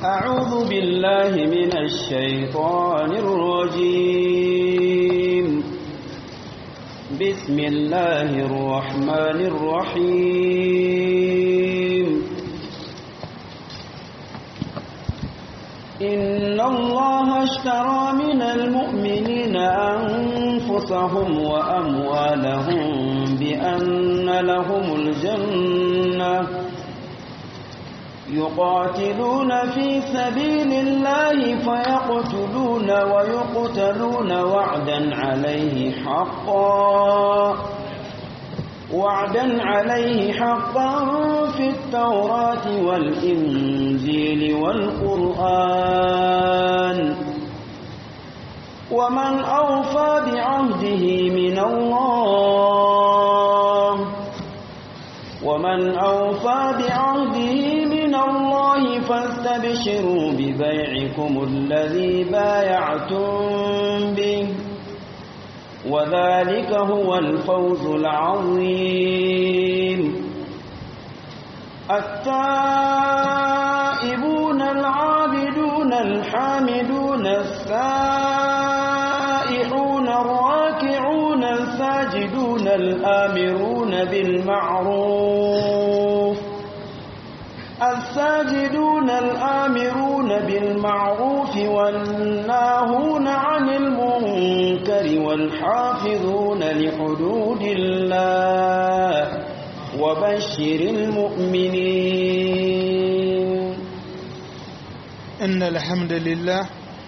أعوذ بالله من الشيطان الرجيم بسم الله الرحمن الرحيم إن الله اشترى من المؤمنين أنفسهم وأموالهم بأن لهم الجنة يقاتلون في سبيل الله فيقتلون ويقتلون وعدا عليه حقا في التوراة والإنجيل والقرآن ومن أوفى بعهده من الله فاستبشروا ببيعكم الذي بايعتم به وذلك هو الفوز العظيم التائبون العابدون الحامدون السائحون الراكعون الساجدون الآمرون بالمعروف والناهون عن المنكر والحافظون لحدود الله وبشر المؤمنين. إن الحمد لله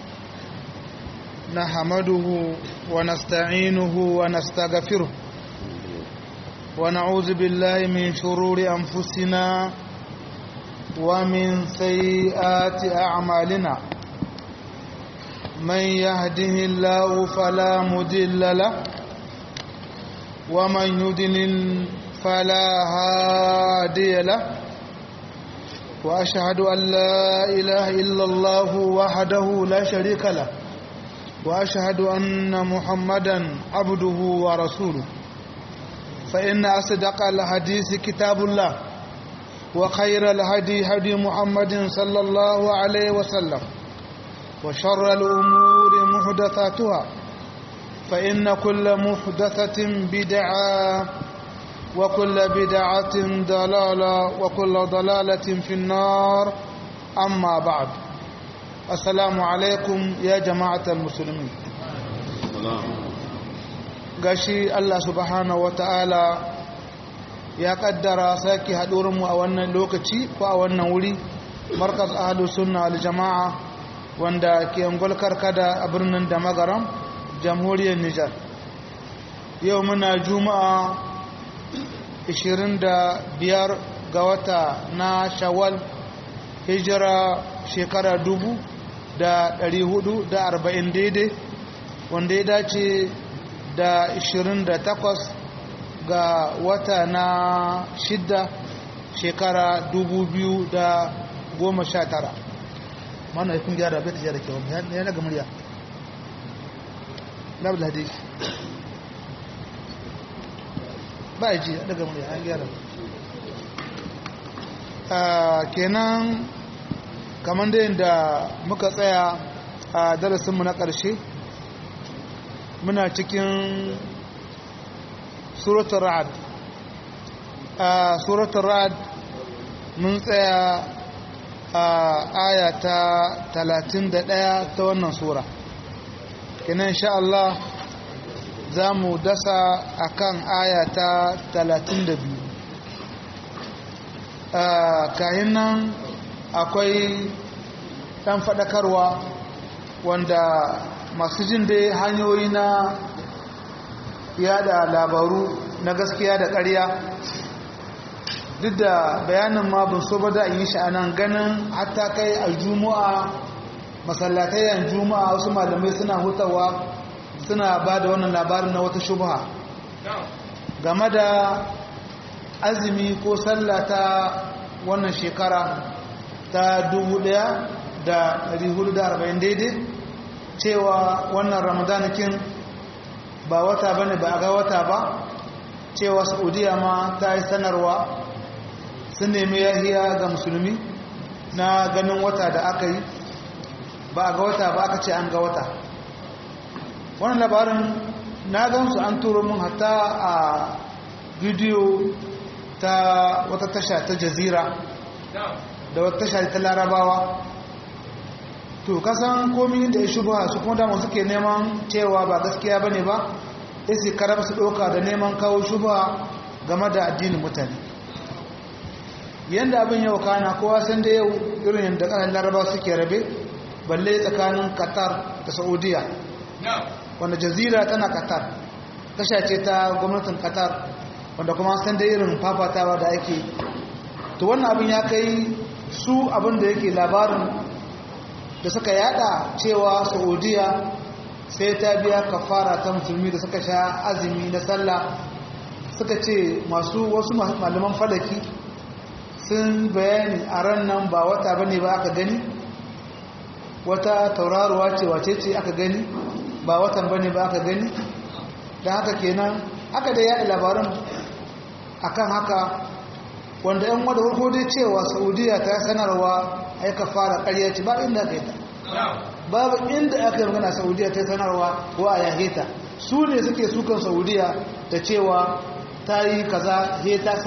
نحمده ونستعينه ونستغفره ونعوذ بالله من شرور أنفسنا ومن سيئات أعمالنا من يهده الله فلا مضل له ومن يضلل فلا هادي له وأشهد أن لا إله إلا الله وحده لا شريك له وأشهد أن محمدا عبده ورسوله فإن أصدق الحديث كتاب الله وخير الهدي هدي محمد صلى الله عليه وسلم وشر الأمور محدثاتها فإن كل محدثة بدعة وكل بدعة ضلالة وكل ضلالة في النار أما بعد السلام عليكم يا جماعة المسلمين gashi Allah subhanahu wataala ya kaddara saki hadurinmu a wannan lokaci ko a wannan wuri markaz ahlus sunna wal jamaa wanda ke angol karkada a birnin da magaram jamhuriyar Nijar yau muna juma'a 25 ga wata na Shawwal hijira shekara 1440 daidai wanda ya dace da 28 ga wata na 6 shekara 2019 mana ya kun gyara bai ta gyara kyau ya na gamariya labar hadisi ba ya ji daga murya an gyara kenan kamar da yadda muka tsaya a darasinmu na ƙarshe muna cikin suratul ra'd a suratul ra'd mun tsaya a aya ta 31 ta wannan sura kenan insha Allah za mu dasa akan aya ta 32 kayan nan akwai ɗan faɗakarwa wanda masu jin dai hanyoyi na yada labaru na gaskiya da ƙarya duk da bayanin ma bin so ba da yi shi a nan ganin hatta kai a juma'a masallatayen juma'a wasu malamai suna hutawa suna ba da wannan labarin na wata shubha game da azumi ko sallata wannan shekara ta 1440 daidai cewa wannan ramadanakin ba wata bane ba a ga wata ba cewa saudiya ma ta yi sanarwa sun nemi yahiya ga musulmi na ganin wata da aka yi ba a ga wata ba aka ce an ga wata. Wannan labarin na gansu an turo mun hatta a bidiyo ta wata tasha ta Jazira da wata tasha ta Larabawa. To kasan komi da ya shubha su kuma dama suke neman cewa ba gaskiya bane ba sai karaba su doka da neman kawo shubha game da addinin mutane. Yanda abin yau kana kowa san da yau irin yanda kanan Larabawa suke rabe balle tsakanin Qatar da Saudiya. Wanda Jazira tana Qatar, tasha ce ta gwamnatin Qatar wanda kuma san da irin fafatawa da ake. To wannan abin ya kai su abin da yake labarin da suka yada cewa Saudiya sai ta biya kafara ta musulmi da suka sha azumi na sallah. Suka ce wasu malaman falaki sun bayani a ran nan ba wata bane ba aka gani, wata tauraruwa ce wace ce aka gani, ba watan bane ba aka gani. Da haka kenan aka da yada labarin akan haka, wanda yan wadda farko dai cewa Saudiya ta sanarwa aika fara ƙarya ce ba inda aka yi ta, babu inda aka yi magana Saudiya ta sanarwa ko a yahe ta. Su ne suke sukan Saudiya da cewa ta yi kaza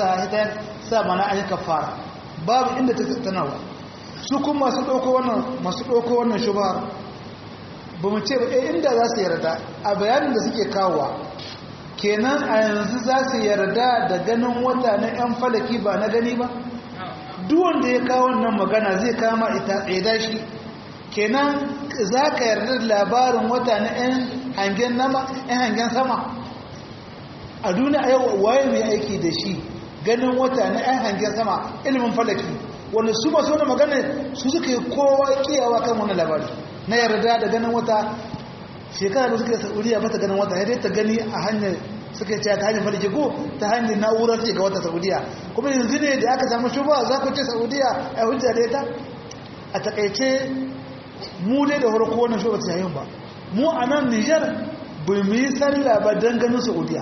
sa mana an yi kafara, babu inda ta sanarwa. Su kuma masu ɗauko wannan shubhar ba mu ce ba inda za su yarda a bayanin da suke kawowa kenan a yanzu za su yarda da ganin wata na 'yan falaki ba na gani ba. Duk wanda ya kawo wannan magana zai kama ita tsaida shi, kenan za ka yarda da labarin wata na 'yan hangen sama a duniya yau. Waye mai aiki da shi ganin wata na 'yan hangen sama ilimin falaki, wanda su masu wani magana su suka yi kowa kiyawa kan wani labari na yarda da ganin wata. Shekara da suka yi Saudiya ba ta ganin wata, ya ta gani a hanyar suka yi ta hanyar falaki ko ta hanyar na'urar ce ga wata Saudiya. Kuma yanzu ne da aka samu shuba za ku ce Saudiya a hujja da ita. A takaice mu dai da farko wannan shuba ta yayin ba, mu a nan Nijar bai mu yi sallah ba don ganin Saudiya,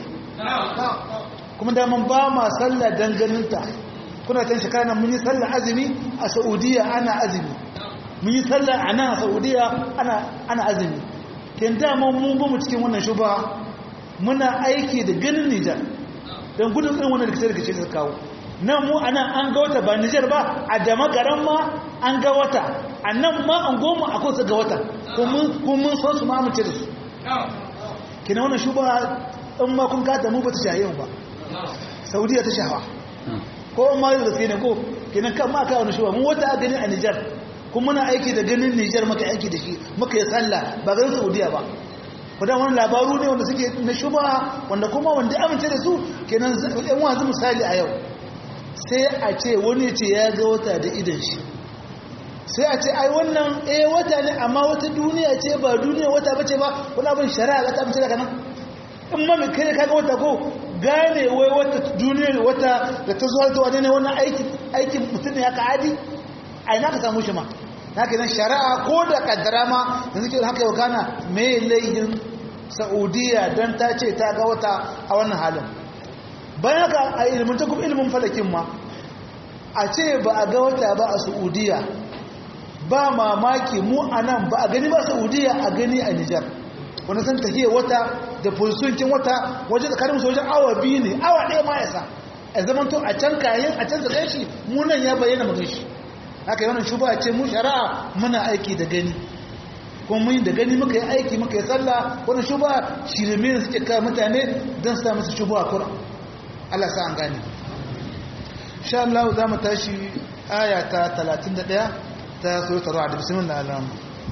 kuma da mun ba ma sallah don ganin ta. Kuna tan shekara nan mun yi sallah azumi a Saudiya ana azumi, mun yi sallah a nan a Saudiya ana azumi. Ken dama mun ba mu cikin wannan shuba muna aiki da ganin Nijar don gudun irin wannan rikice da kawo. Nan mu a nan an ga wata ba Nijar ba, a dama garan ma an ga wata, a nan ma an goma akwai su ga wata, ko mun san su ma amince da su. Kina wannan shuba in ma kun gata mu ba ta shaye ba, Saudiya ta shawa ko ma yi zafi ne ko. Kina kan ma kawo wannan shuba mun wata gani a Nijar, kuma muna aiki da ganin Nijar muka aiki da shi muka yi sallah ba ganin Saudiya ba. Kudan wani labaru ne wanda suke na shuba wanda kuma wanda amince da su. Kenan yan wanzu misali a yau sai a ce wani ce ya ga wata da idan shi, sai a ce ai wannan wata ne amma wata duniya ce ba duniya wata bace ba, wani abin shari'a za ta amince da kanan. In ma mai kai kaga wata ko gane wai wata duniyar wata da ta zuwa ta wane ne wannan aikin mutum ne haka adi a ina ka samu shi ma. Haka nan shari'a ko da kaddara ma yanzu ke haka yau kana mai laihin Saudiya don ta ce ta ga wata a wannan halin. Bayan haka a ilimin takub ilimin falakin ma a ce ba a ga wata ba a Saudiya, ba mamaki mu a nan ba a gani ba Saudiya a gani a Nijar. Wani san tahiyar wata da fulsuncin wata wajen tsakanin wajen awa biyu ne, awa ɗaya ma yasa a zaman to a can kayan a can zagan shi mu nan ya bayyana magan shi. Haka yi wannan shuba ce mu shari'a muna aiki da gani, kuma mun da gani muka yi aiki muka yi sallah. Wannan shuba shirme ne suke kawo mutane don su sa musu shuba a kura. Allah sa an gane. Insha Allah za mu tashi aya ta 31 ta suratul Ra'd. Bismillah ar-Rahman.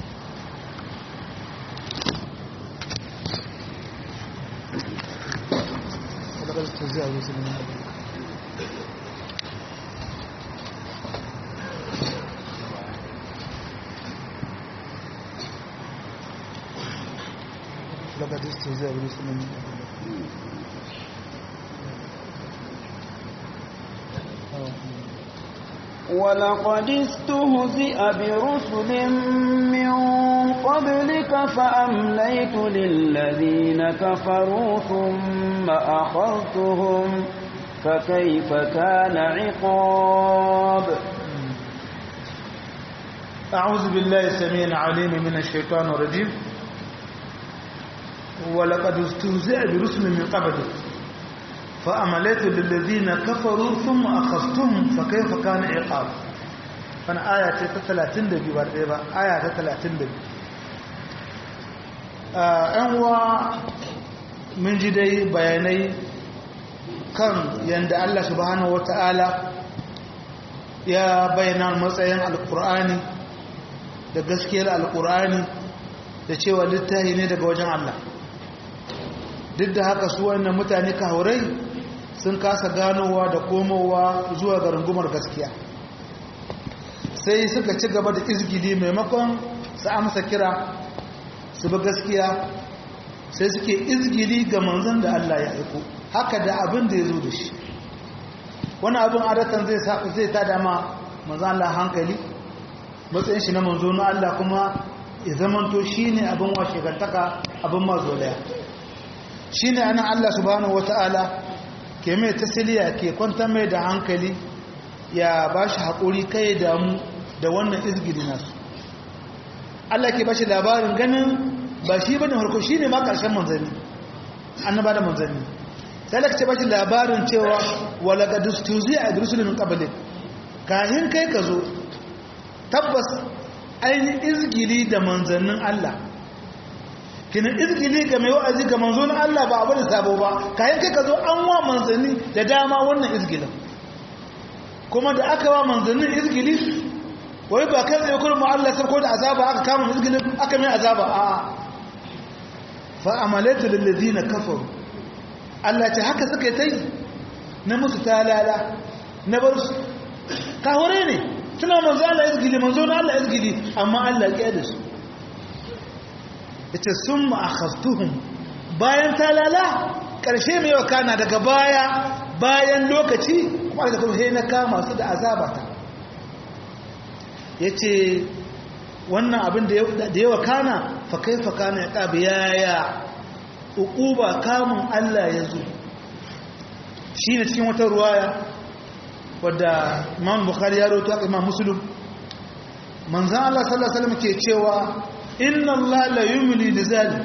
لقد استهزأ برسل من ولقد استهزئ برسل من قبلك فأمليت للذين كفروا ثم أخذتهم فكيف كان عقاب. أعوذ بالله السميع العليم من الشيطان الرجيم ولقد استهزئ برسل من قبلك فأمليت للذين كفروا ثم أخذتهم فكيف كان عقاب فأنا آية 32 برديبة آية 32 أنوا من جدي بياني كان يند الله سبحانه وتعالى يا بيان المسائل القرآني da gaskiyar alkur'ani da cewa littafi ne daga wajen Allah duk da haka su wannan mutane kahurai sun kasa ganowa da komowa zuwa ga rungumar gaskiya sai suka ci gaba da izgili maimakon su amsa kira su bi gaskiya sai suke izgili ga manzon da Allah ya aiko haka da abin da ya zo da shi wani abin adatan zai ta dama manzon Allah hankali matsayin shi na manzo na Allah kuma ya zamanto shi ne abin washe gantaka abin mazolaya shi ne anan Allah subhanahu wata'ala ke mai tasiriya ke kwanta mai da hankali ya ba shi haƙuri kai damu da wannan izgiri nasu Allah ke ba shi labarin ganin ba shi ba ne harko shi ne ma ƙarshen manzanni annaba da manzanni sai Allah ke ba shi labarin cewa walaga dustuzi a rusulun qablik kahin kai ka zo tabbas ainihin izgili da manzannin Allah kinin izgili ga mai wa'azi ga manzonin Allah ba abu da sabo ba kayan kai ka zo an wa manzanni da dama wannan izgilin kuma da aka wa manzannin izgili wai ba kan tsaye kurin Allah sarko da azaba aka kama izgilin aka mai azaba a fa'amalatu lillazina kafaru Allah ce haka suka yi na musu talala na bar su kawure ne suna manzo Allah izgili manzo na Allah izgili amma Allah ya da su yace summa akhadtuhum bayan talala karshe mai wakana daga baya bayan lokaci kuma daga kuma sai na kama su da azaba ta yace wannan abin da ya wakana fa kaifa kana ya qabiyaya uquba kamun Allah yazo shine cikin wata ruwaya wadda Imam Bukhari ya rawaito Imam Muslim manzon Allah sallallahu alaihi wasallam ke cewa inna Allah la yumli lizalim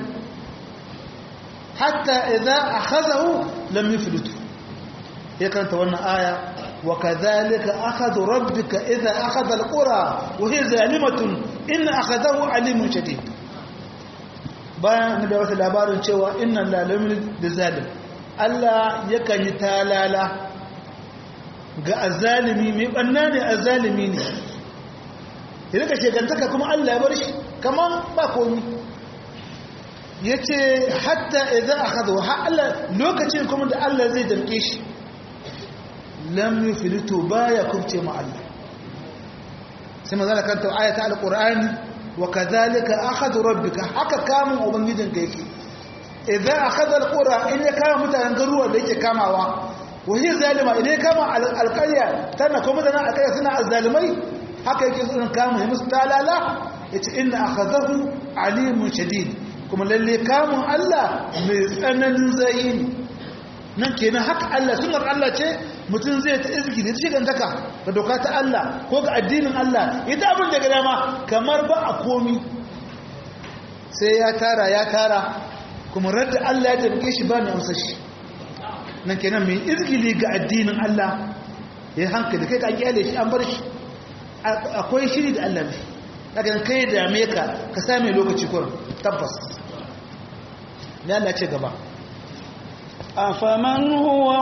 hatta idza akhadhahu lam yuflitu ya karanta wannan aya wa kadhalika akhadhu rabbika idza akhadha alqura wa hiya zalimatun inna akhadahu alimun shadid bayan annabi ya labarin cewa inna Allah la yumli lizalim Allah yakan yi talala ga azalimi mai banna ne azalimi ne idan ka shegantaka kuma Allah ya bar shi kaman ba komi yace hatta idza akhadhu Allah lokacin kuma da Allah zai damke shi lam yuflitu baya kubce ma Allah sai manzo kan ta ayata alqur'ani wa kadhalika akhadhu rabbika haka kamun ubangijinka yake idza akhadha alqura in ya kama mutanen garuwa da yake kamawa وهي ظالمة إذا كما القرية تنا كم تنا القرية سنا الظالمي هكذا يكون كام مستعلا لا إن أخذه عليم شديد كم اللي كام الله من نزين نكنا حق الله سنة الله شيء متنزه تأذكي نتشي كنتك فدوكات الله كوك الدين الله إذا أبن دقلما كمربع أقومي سياتارا ياتارا كم رد الله يتبكيش باني أمسش nan kenan mai izgili ga addinin Allah ya hankali kai ka kyale shi an bar shi akwai shiri da Allah ne daga kai da me ka same lokaci kurin tabbas ne Allah ce gaba afaman huwa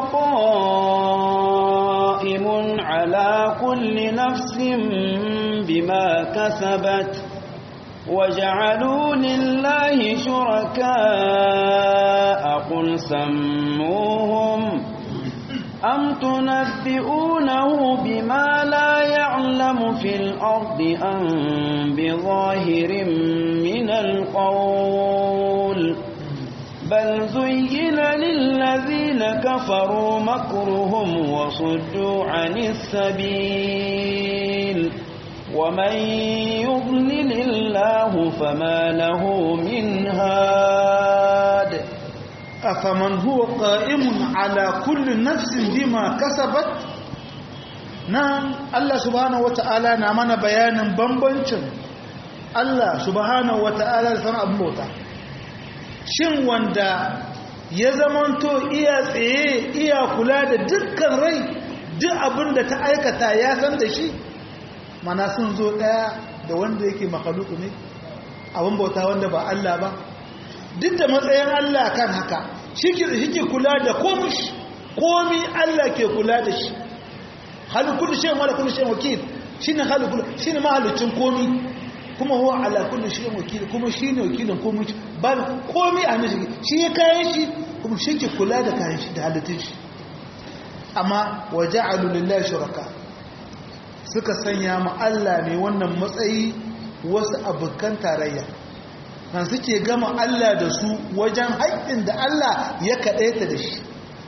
qa'imun ala kulli nafsin bima kasabat وجعلوا لله شركاء قل سموهم أم تنبئونه بما لا يعلم في الأرض أم بظاهر من القول بل زين للذين كفروا مكرهم وصدوا عن السبيل ومن يضلل الله فما له من هاد أفمن هو قائم على كل نفس بما كسبت nan Allah subhanahu wata'ala na mana bayanin bambancin Allah subhanahu wata'ala da sanar abin bauta shin wanda ya zamanto iya tsaye iya kula da dukkan rai duk abin da ta aikata ya san da shi mana sun zo daya da wanda yake makaluku ne abin bauta wanda ba Allah ba duk da matsayin Allah kan haka shi ke kula da komi Allah ke kula da shi halu kullu shay'in wala kullu shay'in wakil shine halu kullu shine mahalicin komi kuma huwa ala kullu shay'in wakil kuma shine wakilin komi ba komi a mishi shi ya kayan shi kuma shi ke kula da kayan shi da halittun shi amma waja'alu lillahi shuraka suka sanya ma Allah mai wannan matsayi wasu abukan tarayya kan suke gama Allah da su wajen haƙƙin da Allah ya kaɗaita da shi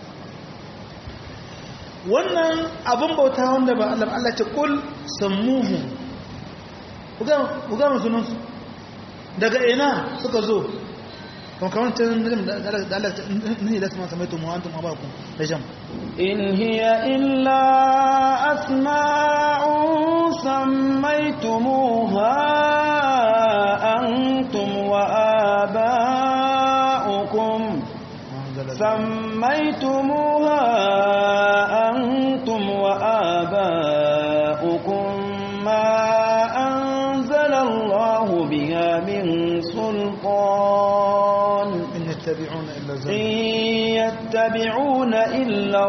wannan abin bauta wanda ba Allah ce kul sammuhu ku ga sunansu daga ina suka zo kamar ta da Allah ne da sama samaitu mu antum abakum da jam in hiya illa asma'un sammaytumuha antum wa aba'ukum sammaytumuha وآباؤكم ما أنزل الله بها من سلطان إن يتبعون إلا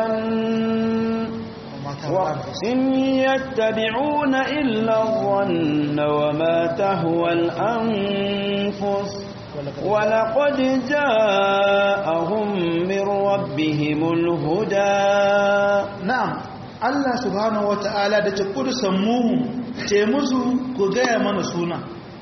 الظن وما تهوى الأنفس ولقد جاءهم من ربهم الهدى نعم Allah subhanahu wata'ala da ce kudu sammuhu ce musu ku gaya mana suna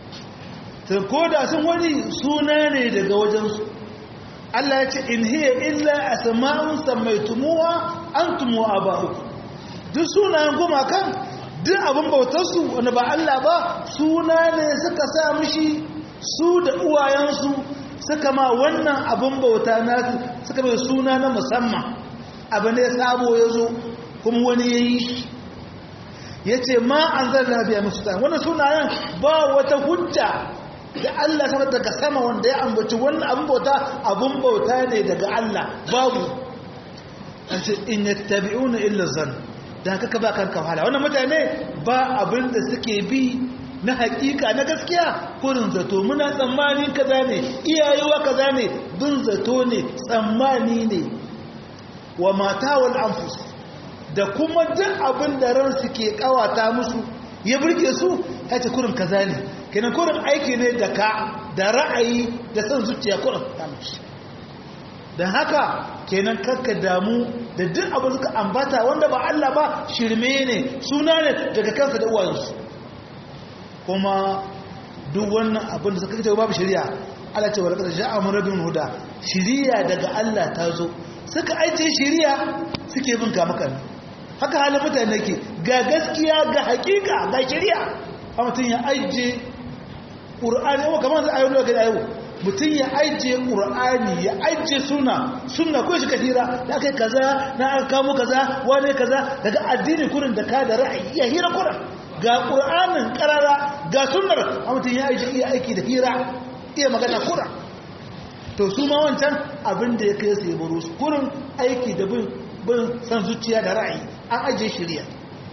ta koda sun wani suna ne daga wajensu Allah ya ce in hiya illa asma'un sammaytumuha antum wa aba'ukum duk sunayen gumakan duk abin bautarsu wanda ba Allah ba suna ne suka sa mishi su da uwayensu suka ma wannan abin bauta nasu suka bai suna na musamman abu ne sabo ya zo kuma wani ya yi shi ya ce ma an zarra biya musu ta wannan sunayen ba wata hujja da Allah sama daga sama wanda ya ambaci wannan abin bauta ne daga Allah babu an ce in yattabi'una illa zan da haka ba kanka wahala wannan mutane ba abin da suke bi na hakika na gaskiya kurin zato muna tsammani kaza ne iyayewa kaza ne bin zato ne tsammani ne wa mata wal anfus da kuma duk abin da ran suke kawata musu ya burge su ya ce kurin kaza ne kenan kurin aiki ne da ka da ra'ayi da san zuciya kurin ta mishi dan haka kenan kakka damu da duk abin suka ambata wanda ba Allah ba shirme ne suna ne daga kansa da uwayensu kuma duk wannan abin da suka kace babu shari'a Allah ce walaqad ja'a min rabbihim huda shari'a daga Allah ta zo suka aice shari'a suke bin ka maka haka halin mutane ke ga gaskiya ga hakika ga shari'a a mutum ya aije qur'ani ko kamar da ayoyi ga ayoyi mutum ya aije qur'ani ya aije sunna ko shi kahira da kai kaza na aka kamo kaza wane kaza daga addini kurin da ka da ra'ayi ya hira kurin ga ƙur'anin ƙarara ga sunnar a mutum ya aiki iya aiki da hira iya magana kura to su ma wancan abin da ya kai su baro su kurin aiki da bin san zuciya da ra'ayi an ajiye shirya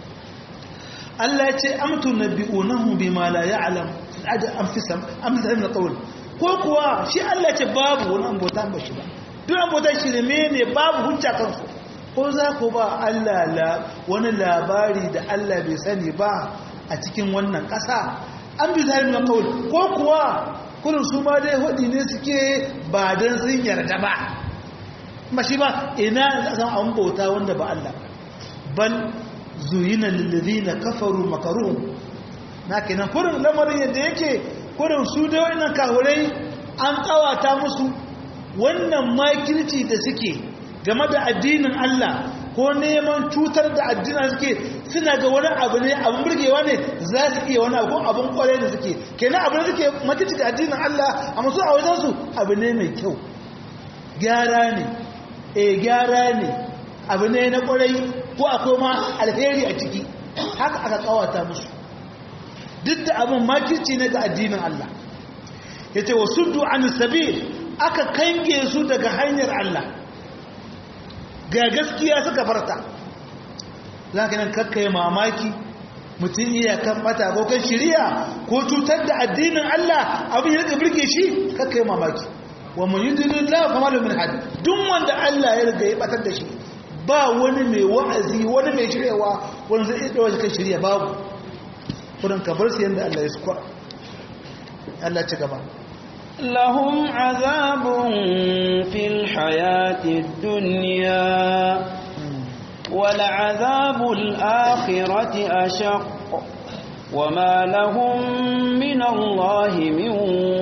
Allah ya ce amtu nabi'unahu bima la ya'lam amfisam amsal qawl ko kuwa shi Allah ya ce babu wani ambota ba shi ba duk ambota shi ne babu hujja kansu ko za ku ba Allah wani labari da Allah bai sani ba a cikin wannan ƙasa an bi zai nuna kawai ko kuwa kullum su ma dai hudi ne suke ba don sun yarda ba mashi ba ina da san an bauta wanda ba Allah bal zuyina lillazina kafaru makaruhum na kenan kullum lamarin yadda yake kullum su da wannan kahurai an kawata musu wannan makirci da suke game da addinin Allah ko neman cutar da addinin suke suna ga wani abu ne abin burgewa ne za su iya wani abu abin kwarai da suke kenan abin da suke makici da addinin Allah a masu a wajensu abu ne mai kyau gyara ne gyara ne abu ne na kwarai ko akwai ma alheri a ciki haka aka kawata musu duk da abin makirci ne ga addinin Allah yace wasuddu an sabil aka kange su daga hanyar Allah ga gaskiya suka farta zaka nan kakkai mamaki mutum iya kan bata ko kan shiriya ko cutar da addinin Allah abin ya rika burge shi kakkai mamaki wa man yudlilillahu fama lahu min had duk wanda Allah ya riga ya batar da shi ba wani mai wa'azi wani mai shirewa wanda zai iya dawo kan shiriya babu kudan ka bar su yanda Allah ya suka Allah ci gaba lahum azabun fil hayatid dunya wal azabul akhirati ashaq wama lahum min Allah min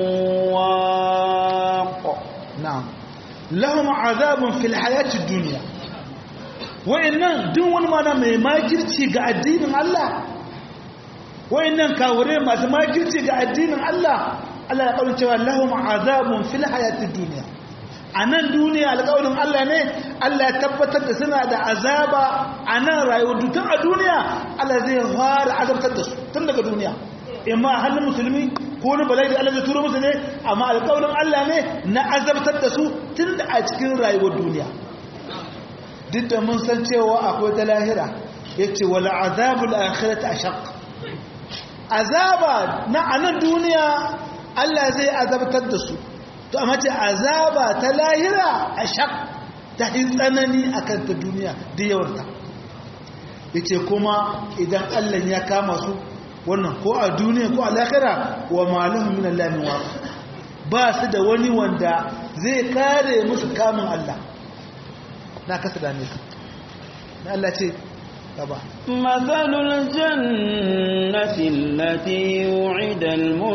waq na'am lahum azabun fil hayatid dunya wa'annan duk wani mana mai makirci ga addinin Allah wa'annan kawure masu makirci ga addinin Allah Allah ya kawo cewa lahum azabun fil hayatid dunya anan duniya alƙawarin Allah ne Allah ya tabbatar da suna da azaba anan rayuwar tun a duniya Allah zai fara azabtar da su tun daga duniya imma halin musulmi ko wani bala'i da Allah zai turo musu ne amma alƙawarin Allah ne na azabtar da su tun da a cikin rayuwar duniya duk da mun san cewa akwai ta lahira yace wala azabul akhirati ashaq azaba na anan duniya Allah zai azabtar da su to amma ce azaba ta lahira ashaq ta tsanani akan ta duniya da yawarta yace kuma idan Allah ya kama su wannan ko a duniya ko a lahira wa malahum min Allah min waq ba su da wani wanda zai kare musu kamun Allah na kasa da ne na Allah ce gaba mathalul jannati allati yu'ida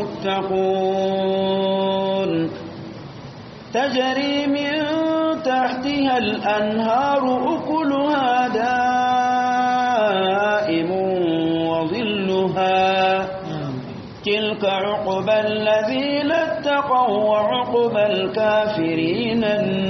almuttaqun tajri min tahtiha al-anharu ukuluha da'imun wa dhilluha تلك عقبى الذين اتقوا وعقبى الكافرين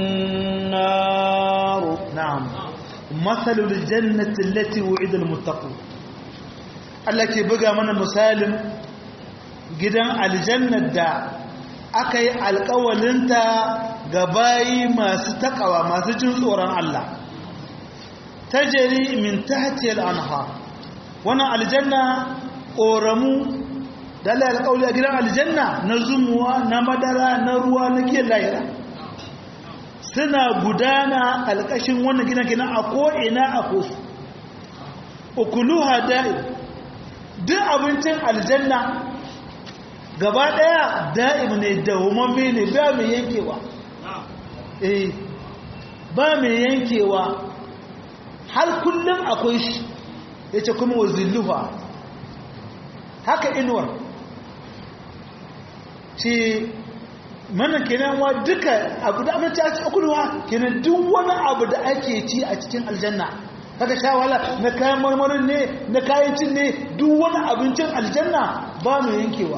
النار نعم مثل الجنة التي وعد المتقون التي بقى من مسالم جدا الجنة دا أكي القول انت قباي ما ستقوى ما سجن صورا الله تجري من تحت الأنهار وانا الجنة أورمو da Allah ya kauli a gidan aljanna na zumuwa na madara na ruwa na kiyar lahira suna gudana alƙashin wannan gidan kenan a ko'ina a kosu ukuluha da'im duk abincin aljanna gaba ɗaya da'im ne dawwamamme ne ba mai yankewa ba mai yankewa har kullum akwai shi yace kuma wazilluha haka inuwar ce mana kenan wa duka abu da amince a cikin kulwa kenan duk wani abu da ake ci a cikin aljanna kaga shawala na kayan marmarin ne na kayan cin ne duk wani abincin aljanna ba mu yankewa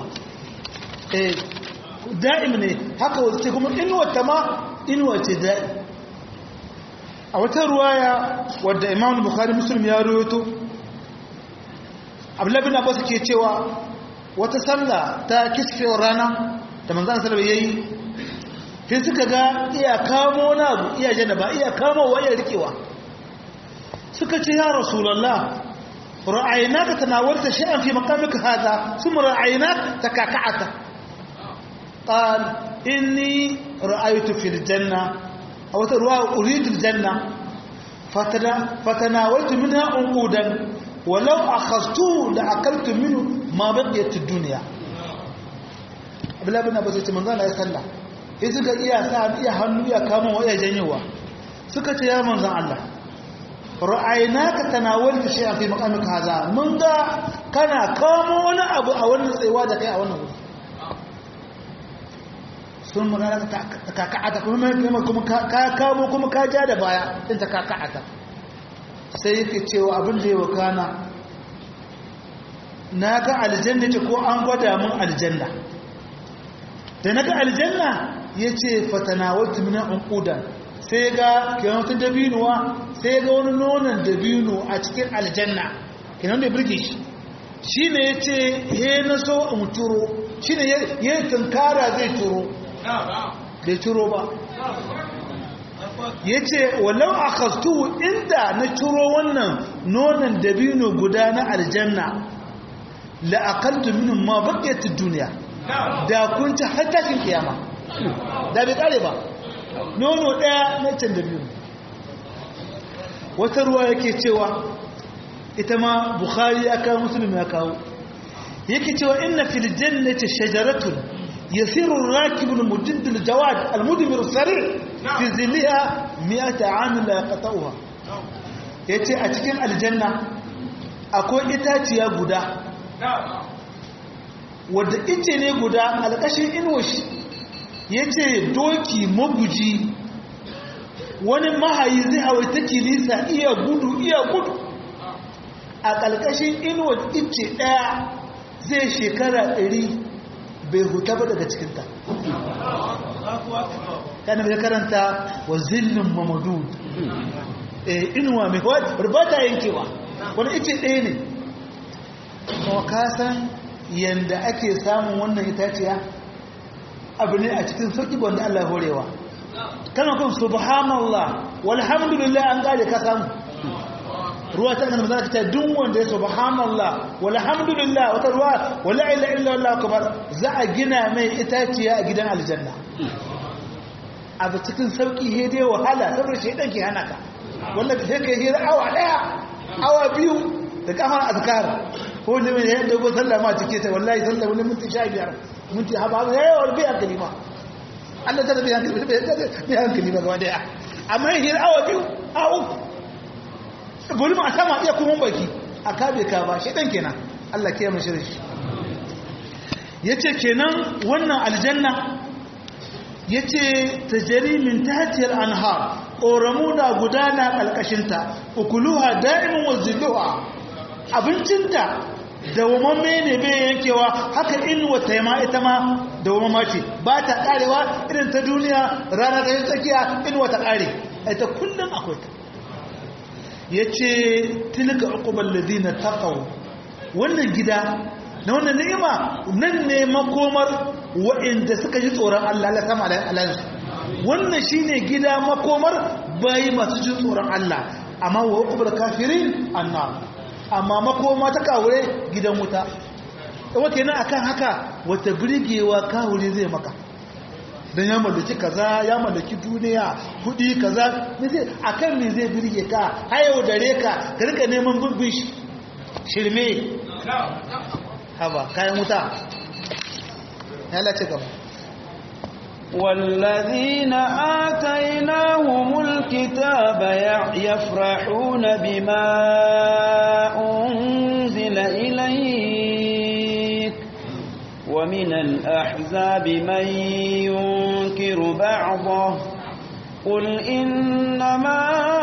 da'im ne haka wace kuma inuwa ta ma inuwa ce da'im a wata ruwaya wadda Imam Bukhari Muslim ya rawaito Abdullah bin Abbas ke cewa wata sallah ta kisfewar rana da manzan salama ya yi sai suka ga iya kamo na abu iya jana ba iya kamo wa iya rikewa suka ce ya rasulallah ra'ayina ka tanawarta sha'an fi makamika haza sun ra'ayina ta kaka'ata ƙal inni ra'ayutu fil janna a wata ruwa uritul janna fatanawartu minha unqudan walau akhadtu la akaltu minhu ma baqiyat ad-dunya abdullahi bin abbas ce manzo Allah ya salla sai suka iya sa iya hannu iya kama wa iya janyewa suka ce ya manzo Allah ra'aynaka tanawalta shay'an fi maqamika hadha mun ga kana kamo wani abu a wannan tsayuwa da kai a wannan wuri sun magana ta kaka'ata kuma ka kamo kuma ka ja da baya din ta kaka'ata sai yake cewa abin da ya wakana na ga aljanna ce ko an gwada mun aljanna da na ga aljanna ya ce fatanawatu mina unqudan sai ga kiyanotun dabinuwa sai ga wani nonon dabino a cikin aljanna kenan da birge shi shine yace he na so in turo shine ya tunkara zai turo bai turo ba yace walau akhastu inda na turo wannan nonon dabino guda na aljanna la aqaltu minhum ma baqiyat ad-dunya da kun ci har tashin kiyama da bai kare ba nono daya na can dabino wata ruwa yake cewa ita ma bukhari aka muslim ya kawo yake cewa inna fil jannati shajaratun yasiru ar-rakib al-mujadd al-jawad al-mudmir as-sari' fi zillaha 100 'am la yaqta'uha yace a cikin aljanna akwai itaciya guda wadda ice ne guda alƙashin inwashi yace doki maguji wani mahayi zai hawa ta kilisa iya gudu a ƙalƙashin inuwar ice ɗaya zai shekara 100 bai huta ba daga cikinta kana mai karanta wa zillin mamadud inuwa mai barbata yankewa wani ice ɗaya ne kuma kasan yadda ake samun wannan itaciya abu ne a cikin sauƙi wanda Allah horewa kana kun subhanallah walhamdulillah an gare ka samu ruwa ta kan zaka ta duk wanda ya subhanallah walhamdulillah wata ruwa wala ilaha illa allah akbar za a gina mai itaciya a gidan aljanna abu cikin sauki he dai wahala saboda shedan ke hana ka wallahi sai kai hira awa daya awa biyu da kafar azkar ko ne mai yadda go sallama cike ta wallahi sallama wani minti 15 minti haba yayi warbi a kalima Allah ta bi hankali ba gaba daya amma hira awa biyu a uku bari ma sama iya kuma baki a kabe ka ba shedan kenan Allah ke mu shirye shi yace kenan wannan aljanna yace tajri min tahtiyal anhar ƙoramu na gudana kalkashinta ukuluha da'imun wa zilluha abincinta dawamamme ne bai yankewa haka in wata yama ita ma dawamamma ce ba ta karewa irin ta duniya rana ta tsakiya in wata kare ita kullum akwai ta yace tilka uqbal ladina taqaw wannan gida na wannan ni'ima nan ne makomar wa'inda suka ji tsoron Allah la sama alansu wannan shine gida makomar bayi masu jin tsoron Allah amma wa uqbal kafirin annar amma makoma ta kawure gidan wuta kuma kenan akan haka wata birgewa kawure zai maka dan ya mallaki kaza ya mallaki duniya kudi kaza akan me zai birge ka hayo dare ka rika neman bubbin shirme haba kayan wuta ya lace gaba والذين آتيناهم الكتاب يفرحون بما أنزل إليك ومن الأحزاب من ينكر بعضه قل إنما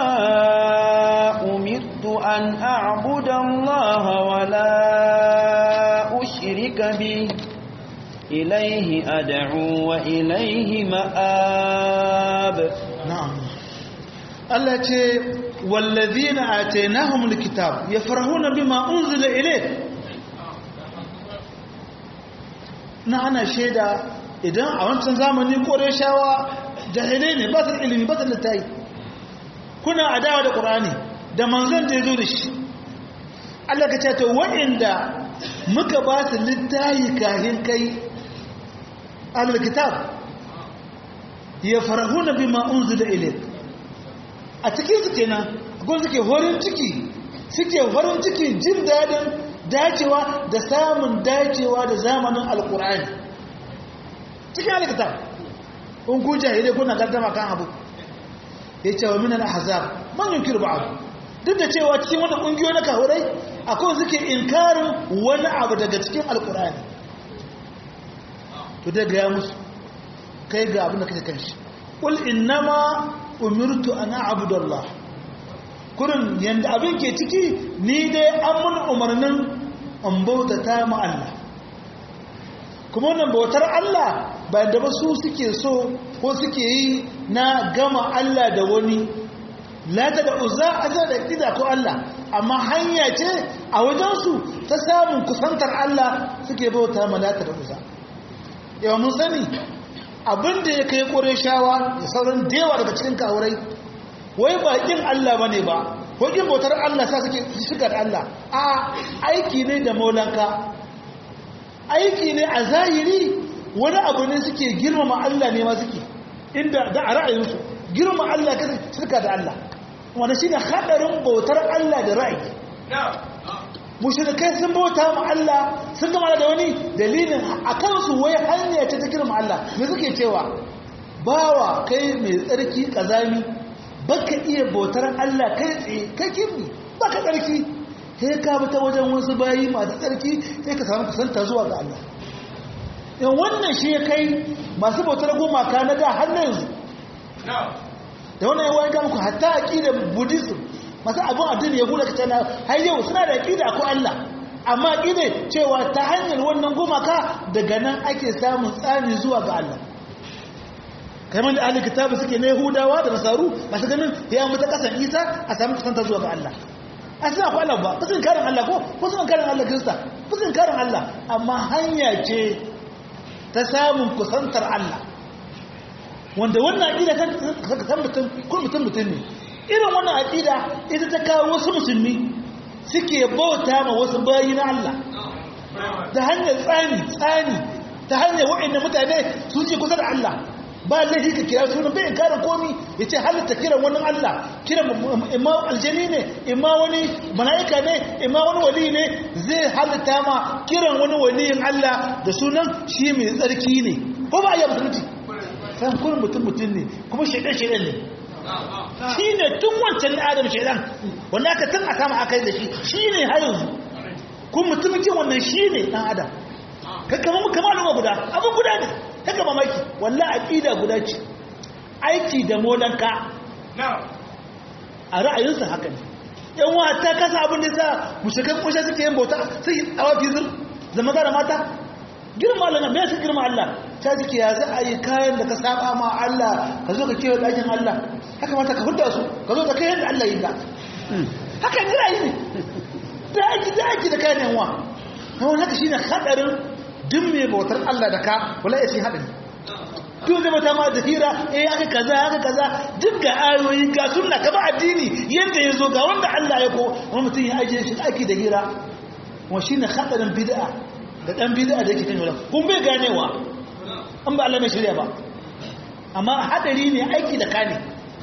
أمرت أن أعبد الله ولا أشرك به إليه أدعو وإليه مآب. نعم. التي والذين آتيناهم الكتاب يفرحون بما أنزل إليه. نحن شهدا إذا أنت زماني قريشوا جاهلين بس العلم بس التاي. كنا عداوة القرآن ده منزل تزورش. Allah ka ce to wa'inda muka ba su littayi kahin kai al-kitab yafrahuna bima unzila ilayk a cikin su kenan gon suke horin ciki jin dadin dacewa da samun dacewa da zamanin alqur'ani cikin al-kitab kun ku jahile kuna gaddama kan abu yace wa min al-ahzab man yunkiru ba'd duk da cewa cikin wannan kungiyoyi na kahurai akwai suke inkarin wani abu daga cikin alkurani to dai ga musu kai ga abin da kake kanshi qul innama umirtu an a'budu Allah kurin yanda abin ke ciki ni dai an mun umarnin an bautata ma Allah kuma wannan bautar Allah ba da ba su suke so ko suke yi na gama Allah da wani lata da uzza aza da aqida ko Allah amma hanya ce a wajen su ta samun kusantar Allah suke bauta ma lata da uzza yau mun sani abinda ya kai Qurayshawa da sauran dewa daga cikin kawurai wai bakin Allah bane ba wajen bautar Allah sa suke shiga da Allah a aiki ne da maulanka aiki ne a zahiri wani abu ne suke girmama Allah ne ma suke inda da a ra'ayinsu girmama Allah kada shirka da Allah wanda shine hadarin bautar Allah da ra'ayi mushrikai sun bauta ma Allah sun gama da wani dalilin akan su wai hanya ce ta girmama Allah me suke cewa bawa kai mai tsarki kazami baka iya bautar Allah kai tsaye kai kimi baka tsarki sai ka bi ta wajen wasu bayi masu tsarki sai ka samu kusanta zuwa ga Allah in wannan shi ya kai masu bautar gumaka na da har yanzu da wannan yawan ga muku hatta aqidar buddhism masu abun addini ya gura kace na har yau suna da aqida ko Allah amma aqida cewa ta hanyar wannan gumaka daga nan ake samun tsani zuwa ga Allah kamar da ahli kitabu suke na Yahudawa da Nasaru masu ganin ya mutu kasan Isa a samu kusanta zuwa ga Allah asina ko Allah ba kusin karin Allah ko kusin karin Allah Kirista kusin karin Allah amma hanya ce ta samun kusantar Allah wanda wannan aqida kan mutum kun mutum ne irin wannan aqida ita ta kawo wasu musulmi suke bauta ma wasu bayi na Allah da hanyar tsani ta hanyar wa'annan mutane su ce kusa da Allah ba laifi ka kira sunan bai karin komi ya ce halitta kiran wani Allah kiran imma aljani ne imma wani mala'ika ne imma wani wali ne zai halitta ma kiran wani waliyin Allah da sunan shi mai tsarki ne ko ba ya mutunci san kun mutum ne kuma shaidan ne shi ne tun wancan adam shaidan wanda aka tun a sama aka yi da shi ne har yanzu kun mutumin wannan shi ne dan adam kakkamar al'umma guda abin guda ne haka mamaki wallah aqida guda ce aiki da molanka a ra'ayinsa haka ne yan wata kasa abin da sa mushrikan kushe suke yin bauta sai awafi zama da mata girma Allah me yasa girma Allah ta jike ya za a yi kayan da ka saba ma Allah ka zo ka kewa dakin Allah haka mata ka hudda su ka zo ka kai yadda Allah yi da haka ne ra'ayi ne da aiki da kayan yanwa kawai haka shine hadarin duk mai bautar Allah da ka wala ya shi haɗin duk zai bauta ma da hira aka kaza duk ga ayoyi ga sunna ka ba addini yadda ya zo ga wanda Allah ya ko wani mutum ya ajiye shi aiki da hira wa shi ne haɗarin bid'a da ɗan bid'a da yake kan yau kun bai ganewa an ba Allah mai shirya ba amma haɗari ne aiki da ka ne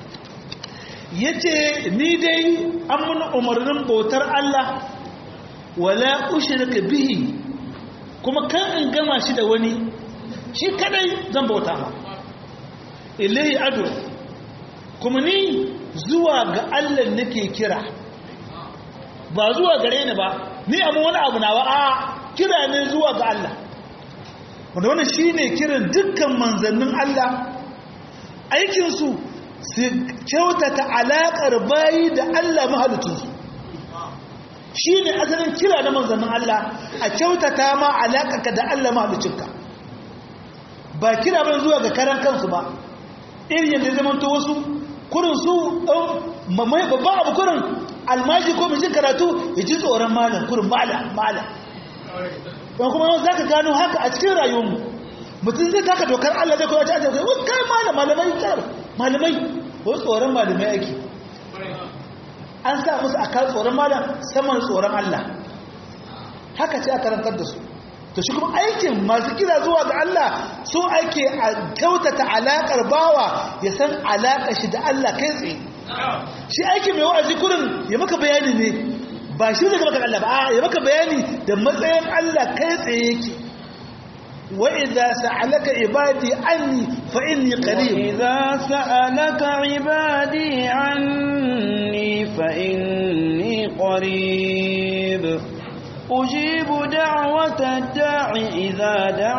ya ce ni dai an mun umarnin bautar Allah wala ushrika bihi kuma kan in gama shi da wani shi kadai zan bauta ma ilahi adu kuma ni zuwa ga Allah nake kira ba zuwa gare ni ba ni amma wani abu nawa a kira ne zuwa ga Allah wanda wannan shine kiran dukkan manzannin Allah aikin su kyautata alakar bayi da Allah mahalicinsu shi ne asalin kira na manzannin Allah a kyautata ma alaƙarka da Allah mahalicinka ba kira ban zuwa ga karan kansu ba irin yadda zamanto wasu kurin su babban abu kurin almaji ko mijin karatu ya ji tsoron malam kurin malam wani kuma yau za ka gano haka a cikin rayuwarmu mutum zai taka dokar Allah zai kowace a jirgin wani kai malamai ko tsoron malamai ake an sa musu a kan tsoron malam saman tsoron Allah haka ce a karantar da su to shi kuma aikin masu kira zuwa ga Allah so ake a kyautata alaƙar bawa ya san alaƙar shi da Allah kai tsaye shi aikin mai wa'azi kurin ya maka bayani ne ba shi zai maka Allah ba ya maka bayani da matsayin Allah kai tsaye yake وإذا سألك عبادي عني فإني قريب وإذا سألك عبادي عني فإني قريب أجيب دعوة الداع إذا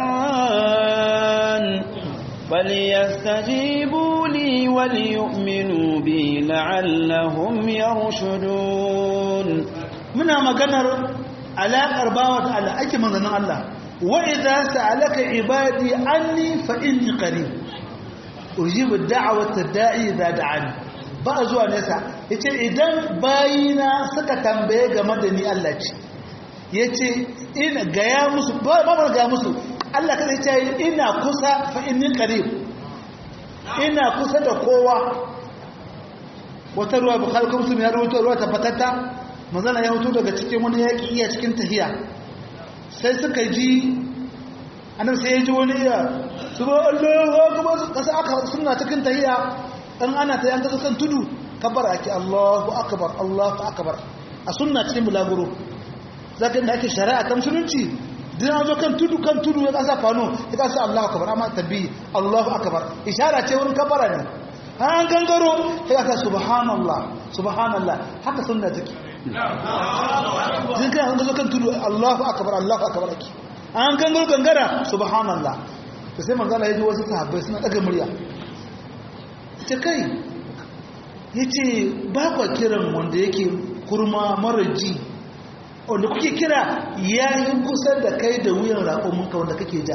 دعان فليستجيبوا لي وليؤمنوا بي لعلهم يرشدون منها مغنر على أربعة على أي من الله وإذا سألك عبادي عني فإني قريب أجيب الدعوة الداعي إذا دعاني ba a zuwa nesa yace idan bayina suka tambaye game da ni Allah ce yace ina gaya musu ba ga musu Allah kada ya ce ina kusa fa inni qarib ina kusa da kowa wata ruwa bukhari kuma sun ya rawaito ruwa tabbatatta manzala ya hoto daga cikin wani yaki iya cikin tahiya sai suka ji annabi sai ya ji wani iya subhanallahu akbar kasa aka sunna cikin tahiya dan ana ta yanka kan tudu kabara ake Allahu akbar a sunna cikin bulaguro zakin da ake shari'a ta musulunci din an zo kan tudu ya kasa fano ya kasa Allahu akbar amma tabbi Allahu akbar ishara ce wurin kabara ne an gangaro ya kasa subhanallah haka sunna take din kan an zo kan tudu Allahu akbar ake an gangara subhanallah to sai manzo Allah ya ji wasu sahabbai suna daga murya ce kai yace ba kwa kiran wanda yake kurma maraji wanda kuke kira yayin kusa da kai da wuyan raƙominka wanda kake ja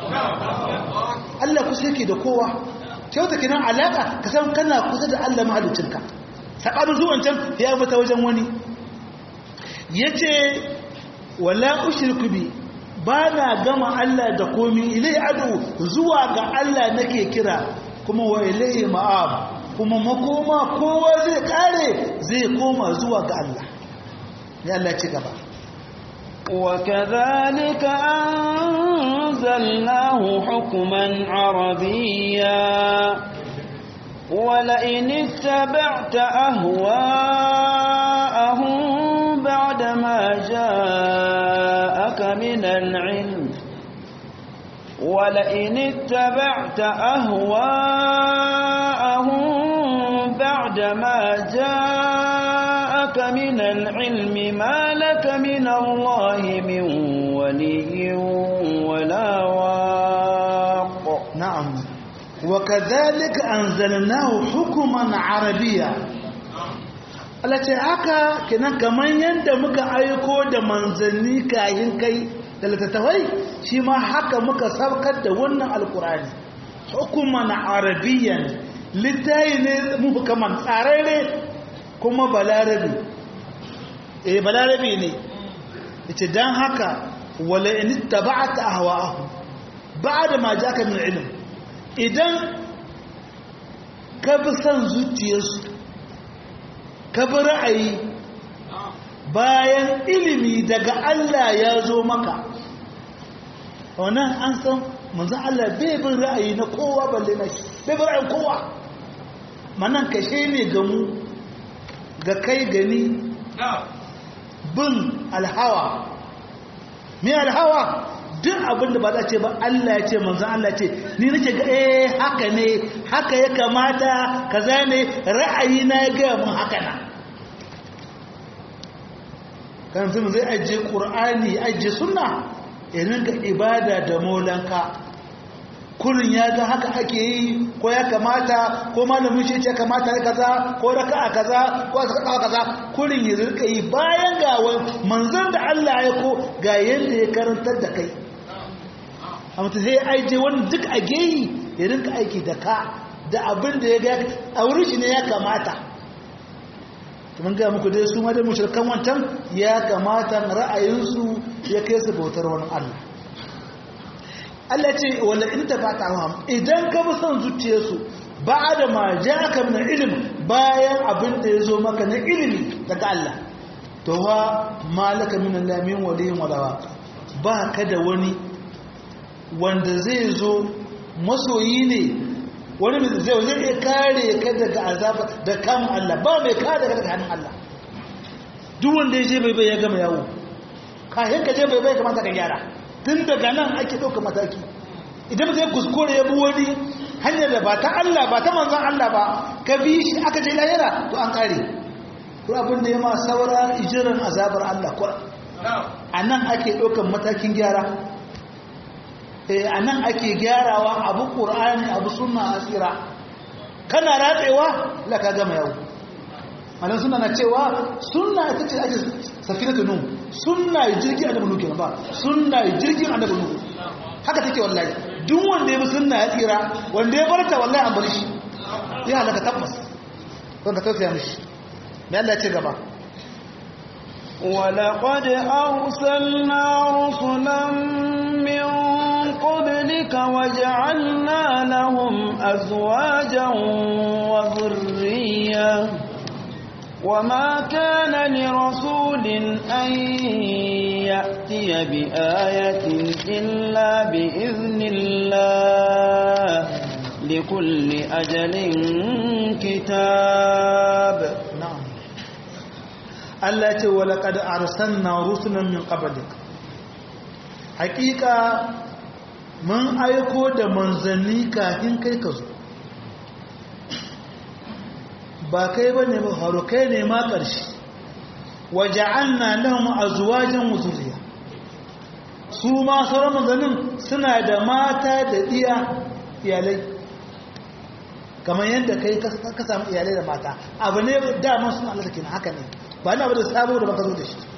Allah kusa yake da kowa kyauta kinan alaƙa ka san kana kusa da Allah mahalicinka saɓanin zuwan can ya mata wajen wani ya ce wala ushirku bi ba na gama Allah da komi ilai adu zuwa ga Allah nake kira kuma wa ilai ma'ab kuma makoma kowa zai kare zai koma zuwa ga Allah ya Allah ci gaba وكذلك أنزلناه حكما عربيا ولئن اتبعت أهواءهم بعدما جاءك من العلم ولئن اتبعت أهواءهم بعدما جاءك من العلم ما لك من الله من ولي ولا واق نعم وكذلك أنزلناه حكما عربيا التي haka kenan kaman yanda muka aiko da manzanni kayin kai da littattafai shi ma haka muka saukar da wannan alkurani hukuman arabiyan littayi ne muhkaman tsararre kuma balarabi balarabi ne yace dan haka wala in ittaba'ta ahwa'ahum ba'da ma jaka min ilm idan ka bi san zuciyarsu ka bi ra'ayi bayan ilimi daga Allah ya zo maka wannan an san manzon Allah bai bin ra'ayi na kowa balle na shi bai bin ra'ayin kowa manan kashe ne ga mu ga kai gani bin alhawa me alhawa duk abin da ba za ce ba Allah ya ce manzon Allah ce ni nake ga haka ne haka ya kamata kaza ne ra'ayi na ya ga mun haka na kan sun zai ajiye Qur'ani ajiye sunna irin ga ibada da maulanka kullun ya ga haka ake yi ko ya kamata ko malamin shi ce kamata ya kaza ko raka'a kaza ko saka kaza kullun ya rika yi bayan ga manzon da Allah ya ko ga yanda ya karantar da kai amma sai aije wannan duk a geyi ya rinka aiki da ka da abin da ya ga a wurin shi ne ya kamata mun ga muku dai su ma da mushrikan wancan ya kamata ra'ayinsu ya kai su bautar wani Allah Allah ce wala in tafatahum idan ka bi son zuciyarsu ba'da ma ja'aka min ilm bayan abin da yazo maka na ilimi daga Allah to wa malaka min Allah min waliyin wala ba ka da wani wanda zai zo masoyi ne wani mai zai kare ka daga azaba da kamun Allah ba mai kare ka daga hannun Allah duk wanda ya je bai ya gama yawo kayan ka je bai kamata ka gyara tun daga nan ake ɗauka mataki idan zai kuskure ya bi wani hanyar da ba ta Allah ba ta manzan Allah ba ka bi shi aka je lahira to an kare ko abin da ya ma saura ijiran azabar Allah ko a nan ake ɗaukan matakin gyara a nan ake gyarawa abu ƙur'ani abu sunna a tsira kana ratsewa la ka gama yau malam sunna na cewa sunna ita ce ake safinatu nuh sunna jirgin annabi nuh kenan ba sunna jirgin annabi nuh haka take wallahi duk wanda ya bi sunna ya tsira wanda ya barta wallahi an bar shi ya halaka tabbas kun ka tausaya mishi me Allah ya ce gaba ولقد أرسلنا رسلا من قبلك وجعلنا لهم أزواجا وذرية وما كان لرسول أن يأتي بآية إلا بإذن الله لكل أجل كتاب. نعم. Allah ce wa laqad arsalna rusulan min qablik hakika mun aiko da manzanni kafin kai ka zo ba kai bane ba haro kai ne ma karshe waja'alna lahum azwajan wa zurriya su ma sauran manzannin suna da mata da iyalai kamar yadda kai ka samu iyalai da mata abu ne daman suna Allah kenan haka ne ba na bada sabo da baka zo da shi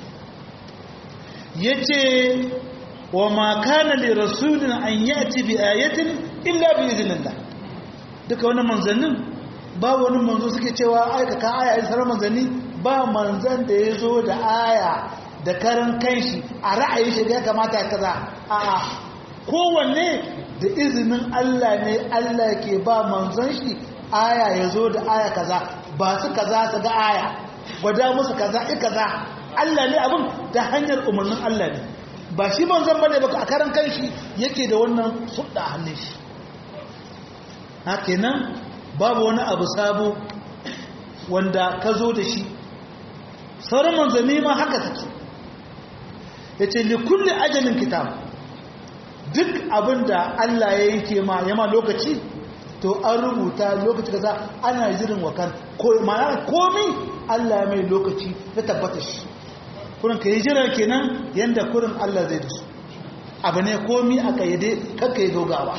yace wa ma kana li rasulin an yati bi ayatin illa bi idhnillah duka wannan manzannin ba wani manzo suke cewa aika ka aya ai sarar manzanni ba manzan da yazo da aya da karan kanshi a ra'ayin shi ya kamata kaza a'a kowanne da izinin Allah ne Allah ke ba manzon shi aya yazo da aya kaza ba su kaza su ga aya gwada musu kaza kaza Allah ne abin ta hanyar umarnin Allah ne ba shi manzon bane ba a karan kanshi yake da wannan sudda hannun shi hakenan babu wani abu sabo wanda ka zo da shi sauran manzanni ma haka suke yace li kulli ajalin kitab duk abinda Allah ya yanke ma yama lokaci to an rubuta lokaci kaza ana jirin wakan ko ma'ana komai Allah mai lokaci ta tabbata shi kurin ka yi jira kenan yanda kurin Allah zai da su abu ne komai a kayyade kakka yi dogawa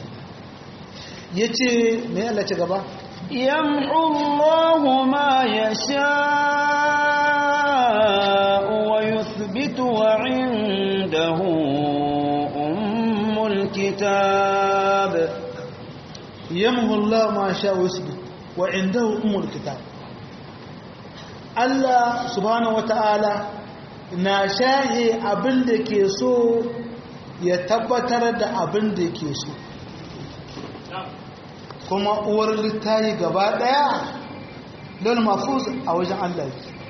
yace me Allah ce gaba yam'u Allahu ma yasha wa yuthbitu wa 'indahu ummul kitab yamhu Allah ma sha wa yusbit wa 'indahu ummul kitab Allah subhanahu wata'ala na shahi abin da ke so ya tabbatar da abin da ke so kuma uwar littayi gaba daya lal mafuz a wajen Allah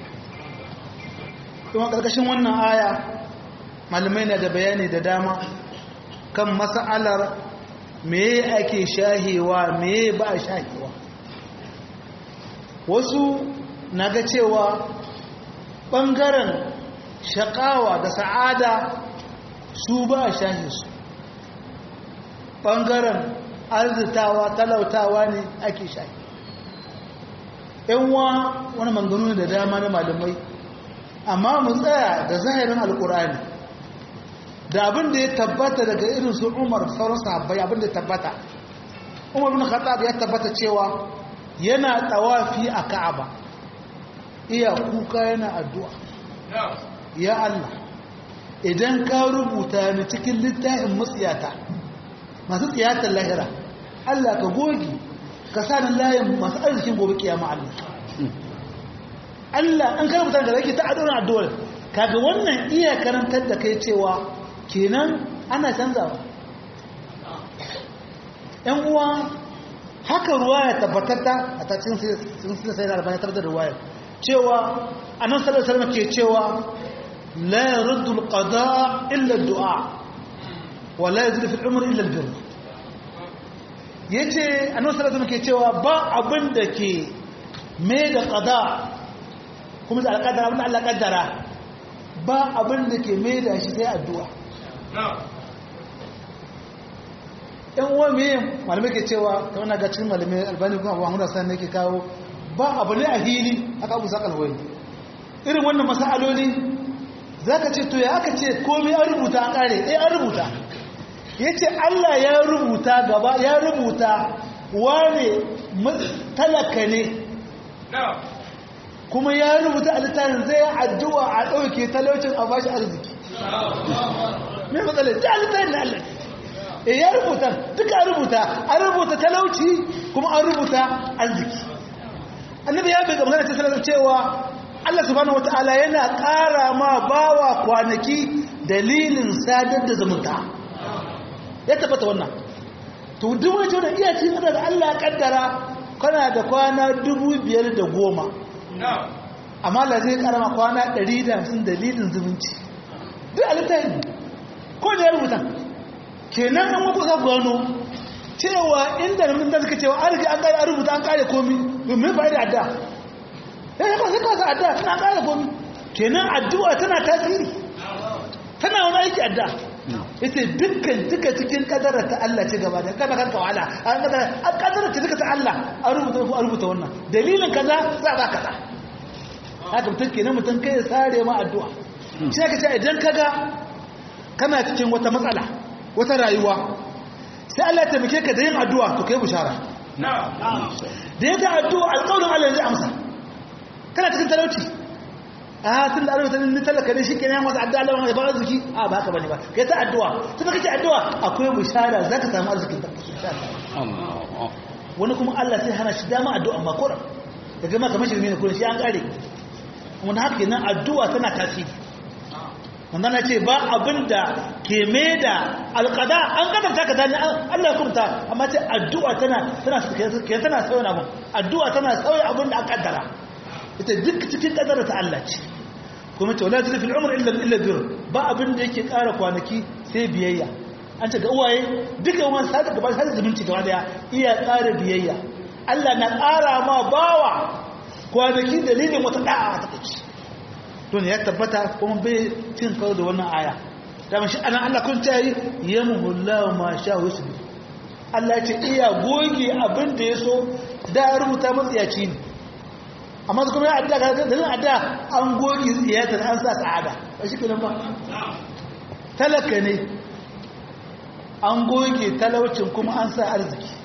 kuma karkashin wannan aya malamai na da bayani da dama kan mas'alar me ake shahewa me ba shahewa wasu na ga cewa ɓangaren shaƙawa da sa'ada su ba a shahi su ɓangaren arzitawa talautawa ne ake shahi yanwa wani manganu da dama na malamai amma mu tsaya da zahirin alkur'ani da abin da ya tabbata daga irin su umar sauran sahabbai abin da ya tabbata umar bin khattab ya tabbata cewa yana tawafi a ka'aba iya kuka yana addu'a ya Allah idan ka rubuta ni cikin littafin matsiyata masu tsiyatar lahira Allah ka goge ka sa ni layin masu arzikin gobe kiyama Allah an ka rubuta da zaki ta addu'ar kaga wannan iya karantar da kai cewa kenan ana canzawa ‘yan uwa haka ruwaya tabbatatta a ta cikin sai na albani tabbatar da ruwaya cewa annan sallar salama ke cewa la ya ruddul qada illa du'a wa la ya fil umar illa albir ya ce annan sallar salama ke cewa ba abin da ke mai da qada kuma da alƙadara abin da Allah ƙaddara ba abin da ke mai da shi sai addu'a ‘yan uwa mai malamai ke cewa ta wani gacin malamai albani kuma abu hamuna sani ke kawo ba abu ne a hili aka abu saƙal wani irin wannan masa'aloli za ka ce to ya aka ce komi an rubuta an ƙare ɗaya an rubuta ya ce Allah ya rubuta gaba ya rubuta wane talaka ne kuma ya rubuta a littafin zai addu'a a ɗauke talaucin a bashi arziki mai matsalai ta littafin na Allah ya rubuta duka an rubuta talauci kuma an rubuta arziki annabi ya bai ga magana ta sallallahu cewa Allah subhanahu wataala yana ƙara ma bawa kwanaki dalilin sadar da zumunta ya tabbata wannan to duk wani da iya cikin da Allah ya kaddara kana da kwana 5,010 amma Allah zai karama kwana 150 dalilin zumunci duk alitai ko da ya rubuta kenan an wako za ku gano cewa inda mun da suka cewa an riga an kare an rubuta an kare komi domin fa'ida adda ya ka saka sa adda tana kare komi kenan addu'a tana tasiri tana wani aiki adda yace duka cikin kadara ta Allah ce gaba da kana kanka wala an kadara ta duka ta Allah an rubuta wannan dalilin kaza za ba kaza haka mutum kenan mutum kai sare ma addu'a shi ka ce idan kaga kana cikin wata matsala wata rayuwa sai Allah ya taimake ka da yin addu'a to kai bushara da yake addu'a alƙawarin Allah zai amsa kana cikin talauci tun da arwata ni talaka ne shi kenan masa addu'a Allah ya ba arziki ba haka bane ba kai ta addu'a tun kake addu'a akwai bushara zaka samu arzikin ka insha Allah wani kuma Allah sai hana shi dama addu'a ma kora daga ma kamar shirme ne ko shi an kare kuma haka kenan addu'a tana tasiri wanda na ce ba abinda ke mai da alƙada an ƙadarta ka zane Allah ya kurta amma ce addu'a tana sauya abin addu'a tana sauya abin da aka ƙaddara ita duk cikin ƙaddara ta Allah ce kuma ce wala zai fi al'umar illa biyar ba abin da yake ƙara kwanaki sai biyayya an ce ga uwaye duka wani sa gaba sa zumunci gaba daya iya ƙara biyayya Allah na ƙara ma bawa kwanaki dalilin wata da'a ta kaci to ne ya tabbata kuma bai cin karo da wannan aya dama shi ana Allah kun tayi yamhullahu ma sha wasbi Allah ce iya goge abin da yaso da rubuta matsiyaci ne amma kuma ya adda ga dalilin adda an goge tsiyatar an sa sa'ada ba shi kenan ba talaka ne an goge talaucin kuma an sa arziki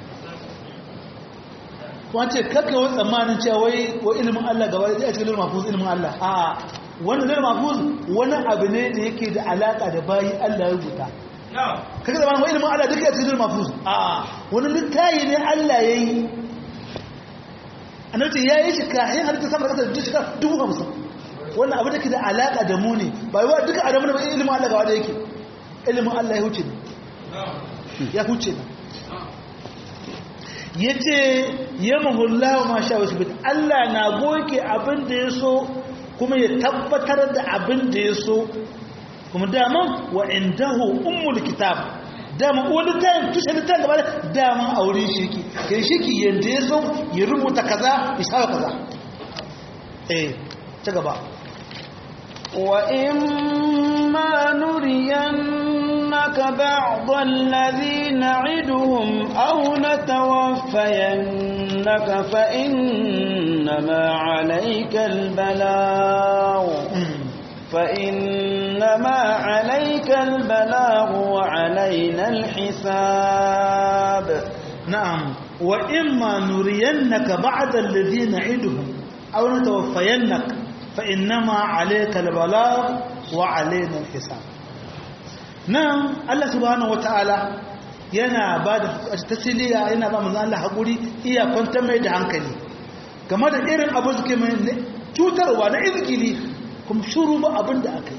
wace kakka wani tsammanin cewa wai ilimin Allah gaba da cikin ilimin mafuz ilimin Allah a wannan ilimin mafuz wani abu ne da yake da alaka da bayi Allah ya rubuta kakka tsammanin wai ilimin Allah duka cikin ilimin mafuz a wani littayi ne Allah ya yi annabi ya yi shi kayan halitta sama da duk shika 50,000 wannan abu da ke da alaka da mu ne ba yi wa duka adamu da ilimin Allah gaba da yake ilimin Allah ya huce ne ya huce ne ya ce ya mahullahu ma sha wasu bit Allah na goke abin da ya so kuma ya tabbatar da abin da ya so kuma daman wa indahu ummul kitab daman wani tayin tushe da tayin gaba daman a wurin shiki kai shiki yadda ya so ya rubuta kaza ya shawa kaza ta gaba wa imma nuriyannaka ba'd alladhi na'iduhum aw natawaffayannaka fa innama 'alayka al-balagh فإنما عليك البلاغ وعلينا الحساب نعم وإما نرينك بعد الذي نعدهم أو نتوفينك فإنما عليك البلاغ وعلينا الحساب نعم الله سبحانه وتعالى yana ba da tasiriya yana ba manzan Allah haƙuri iya kwantar mai da hankali game da irin abu suke mai cutarwa na izgili kuma shuru ba abin da aka yi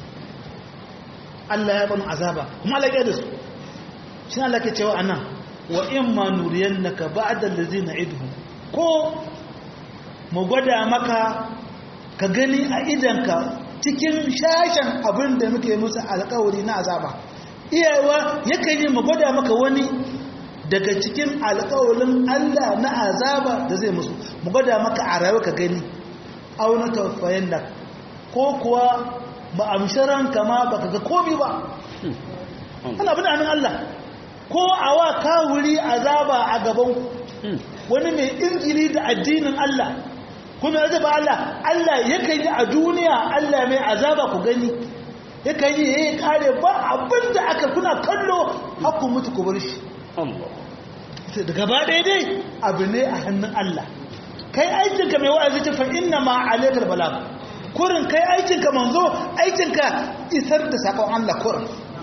Allah ya bani azaba kuma Allah ya da su shi Allah ke cewa anan wa in ma nuriyannaka ba'da allazi na'iduhum ko mu gwada maka ka gani a idanka cikin shashin abin da muke musu alƙawari na azaba iyawa yakan yi mu gwada maka wani daga cikin alƙawarin Allah na azaba da zai musu mu gwada maka a rayuwa ka gani auna tawaffayan da ko kuwa ba amsharan kama baka ga komi ba ana bin anan Allah ko awa kawuri azaba a gaban wani mai injili da addinin Allah kuma azaba Allah yakan yi a duniya Allah mai azaba ku gani yakan yi yayin kare ba abinda aka kuna kallo haku mutu ku bar shi da gaba daidai abu ne a hannun Allah kai aikinka mai wa'azi ta fa inna ma alaikal balagh kurin kai aikinka manzo aikinka isar da sakon Allah kurin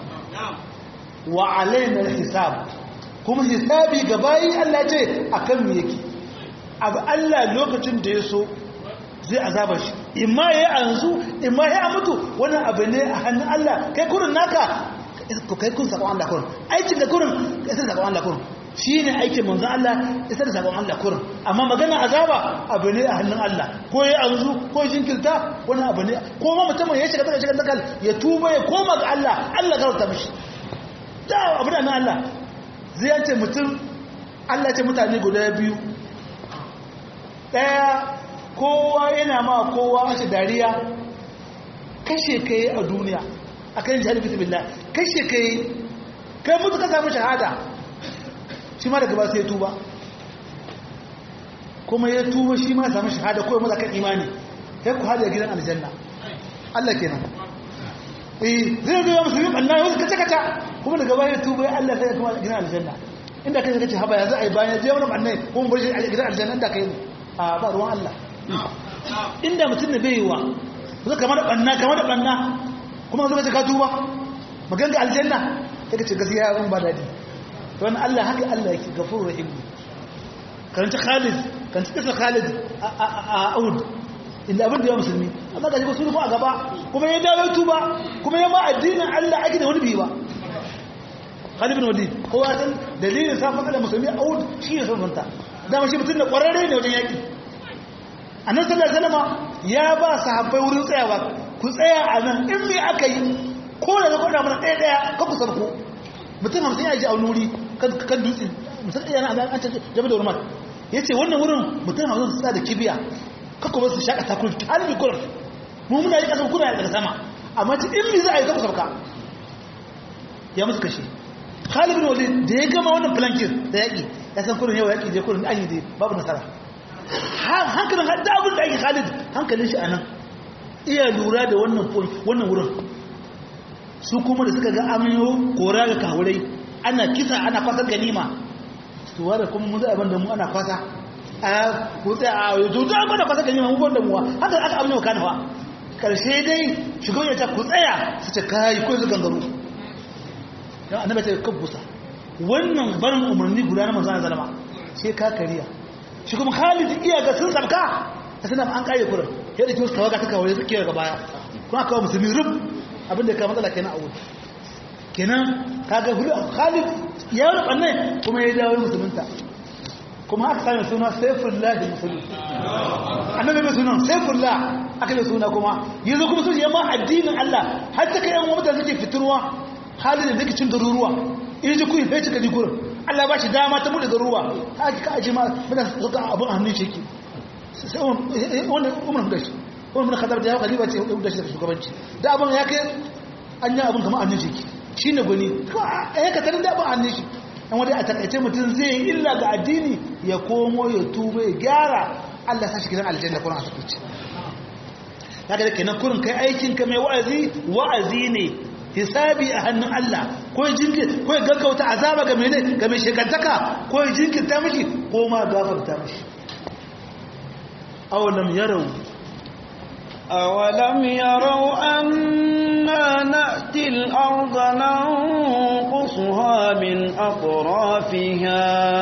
wa alaina hisab kuma hisabi ga bayi Allah ce akan me yake abu Allah lokacin da ya so zai azaba shi imma ya anzu imma ya mutu wannan abu ne a hannun Allah kai kurin naka kai kun sakon Allah kurin aikin da kurin kai sai sakon Allah kurin shine aikin manzon Allah isa da sakon Allah kurin amma magana azaba abu ne a hannun Allah ko ya anzu ko jinkirta wannan abu ne ko ma mutum ya shiga takal ya tuba ya koma ga Allah Allah garauta mishi da abu da Allah zai yace mutum Allah ce mutane guda biyu daya kowa yana ma kowa mace dariya kashe kai a duniya akan jihar bismillah kashe kai mutu ka samu shahada shi ma daga ba sai ya tuba kuma ya tuba shi ma samu shahada ko mu kan imani kai ku hada gidan aljanna Allah kenan zai ga musulmi Allah ya kace kace kuma daga baya ya tuba ya Allah sai ya kuma gidan aljanna inda kai kace haba yanzu ai bayan je wannan annai ko mun bar shi gidan aljanna inda kai a ba ruwan Allah inda mutum ne bai yiwa zai kamar banna kuma zai kace ka tuba maganga aljanna kai kace gaskiya ban ba dadi to wannan Allah haka Allah yake gafurur rahim karanta Khalid Khalid a Aud inda abin da ya musulmi amma ga su ko a gaba kuma ya dawo tuba kuma ya ma addinin Allah ake da wani bi ba Khalid bin Walid kowa san dalilin sa fada musulmi Aud shi ne sunanta dama shi mutum da kwararre ne wajen yaki annabi sallallahu alaihi wasallam ya ba sahabbai wurin tsayawa ku tsaya a nan in me aka yi ko da ga kwada mana daya ka ku sarko mutum 50 ya ji a nuri kan dutse mutum yana an ce jabe da urmat yace wannan wurin mutum 50 su tsaya da kibiya kako ba su shaka takul talibi kullum mu muna yi kasan kuna daga sama amma ce in me za a yi ka sarka ya musu kashi Khalid bin Walid da ya gama wannan flankin da yaki ya san kullun yau yaki je kullun an yi dai babu nasara hankalin hadda abin da ake Khalid hankalin shi anan iya lura da wannan wurin su kuma da suka ga amiyo kora ga kawurai ana kisa ana kwasa ganima to wanda kuma mun zai abin mu ana kwasa a kuta a yanzu da ana kwasa ganima mu banda muwa haka aka amiyo kanawa karshe dai shigo ya ta ku tsaya su ce kai ko su gangaro dan annabi ta kabbusa wannan barin umarni guda na manzon zalama sai ka kariya shi kuma Khalid iya ga sun sabka sanan an kare kurin yadda ke wasu tawaga ta kawai suke daga baya kuma kawo musulmi rub abinda ka matsala kenan a wuri kenan kaga Khalid ya rufa ne kuma ya dawo musulunta kuma aka sami suna Saifullah musulun annabi mai sunan Saifullah aka yi suna kuma yanzu kuma sun yamma addinin Allah har ta kai yan mutane suke fitirwa Khalid da zai cin garuruwa in ji kuyi fece ka ji gurin Allah ba shi dama ta bude garuruwa haka ka aji ma mutane suka abun hannun shi ke sai wannan umar da shi umar bin Khattab da ya khalifa ce da shi da shugabanci da abun ya kai an yi abun kamar hannun shi shine gani ka tarin da abun hannun shi dan wanda a takaice mutum zai yi illa ga addini ya komo ya tuba ya gyara Allah sa shi gidan aljanna kuran a takaice kaga da kenan kurin kai aikin ka mai wa'azi ne hisabi a hannun Allah ko ya gaggauta azaba ga mai shekantaka ko ya jinkirta mishi ko ma gafarta mishi awalam yarau anna na'ti al-ardha nanqusuha min atrafiha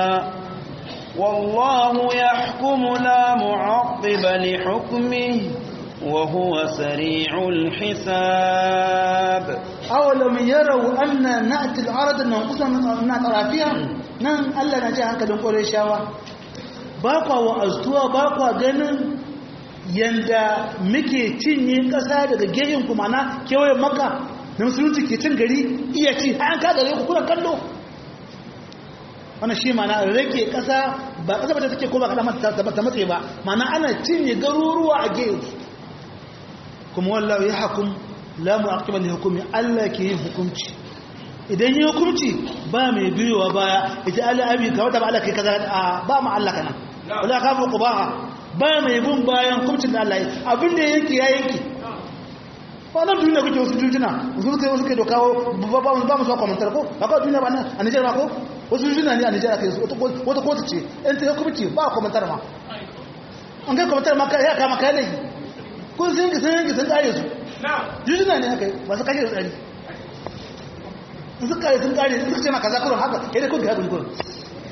wallahu yahkumu la mu'aqqiba li hukmihi وهو سريع الحساب أولم يروا أن نأتي الأرض ننقصها من أطرافها نعم ألا نجاها هكذا نقول إشاوة باقوا وأزتوا باقوا ganin yanda muke cinye ƙasa daga gehen ku mana kewayen maka da musulunci ke cin gari iya ci an ka gare ku kuna kallo wannan shi mana rage ƙasa ba ƙasa ba ta take ko ba kada mata ta matse ba mana ana cinye garuruwa a gehe kuma wallahu ya hukum la mu'aqqiba li hukmi Allah ke yin hukunci idan yi hukunci ba mai biyowa baya ita Allah abi ka wata ba Allah kai kaza ba ma Allah kana wala khafu qubaha ba mai bin bayan hukuncin da Allah yi abinda yake ya yanki wannan duniya kuke wasu jujuna wasu kai dokawo ba mu so komentar ko ba ka duniya ba a Niger ba ko wasu jujuna ne a Niger kai wata kotu ce in ta hukunci ba komentar ma an kai komentar ma ya kama kai ne kun sun kare su jujuna ne haka masu kashe tsari sun kare sun ce maka zakurun haka yadda kun kai kurin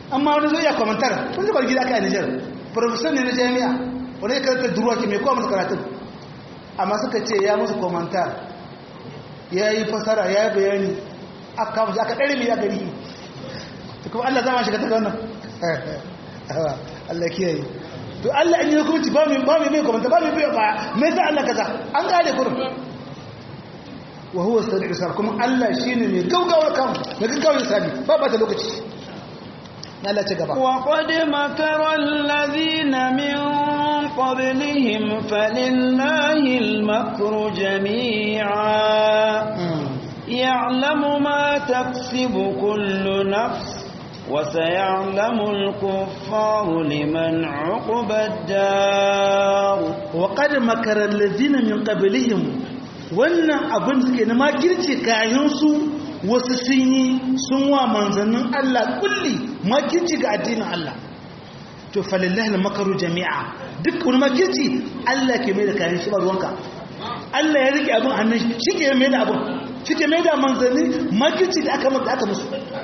amma wani zai iya komentar kun zubar gida aka yi Nijar profesor ne na jami'a wani ya karanta duruwa ke mai kowa masu karatun amma suka ce ya musu komentar ya yi fasara ya yi bayani aka kama shi aka ɗari mai ya gari ta kuma Allah zama shiga ta wannan Allah kiyaye to Allah in yi hukunci ba mai komentar ba mai biyo baya mai sa Allah kaza an gane kurin wa huwa sadiq sar kuma Allah shine mai gaugawar kan mai gaugawar sabi ba ta lokaci Allah ce gaba wa qad makara alladhina min qablihim falillahi almakru jami'a ya'lamu ma taksibu kullu nafs wa sayalamu al-kuffaru liman 'uqiba ad-dar wa qad makara alladhina min qablihim wannan abin suke na makirci kayansu wasu sun yi sun wa manzannin Allah kulli makirci ga addinin Allah to falillahi al-makaru jami'a duk wani makirci Allah ke mai da kayan shi ba ruwanka Allah ya rike abin hannun shi ke mai da abin shi ke mai da manzanni makirci da aka musu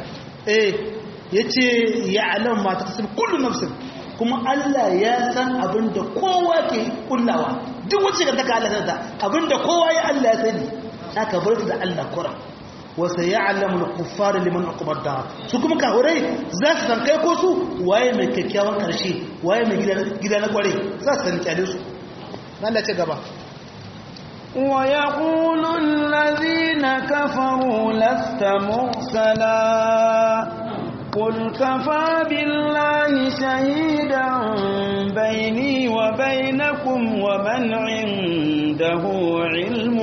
yace ya alam ma ta kasar kullu nafsin kuma Allah ya san abin da kowa ke kullawa duk wacce ga taka Allah ta abin da kowa ya Allah ya sani aka bar da Allah kura wa sayalamu al-kuffar liman aqbada su kuma kahurai za su san kai ko su waye mai kyakkyawan karshe waye mai gida na kware za su san kyale su Allah ce gaba wa yaqulu alladhina kafaru lasta mursala قل كفى بالله شهيدا بيني وبينكم ومن عنده علم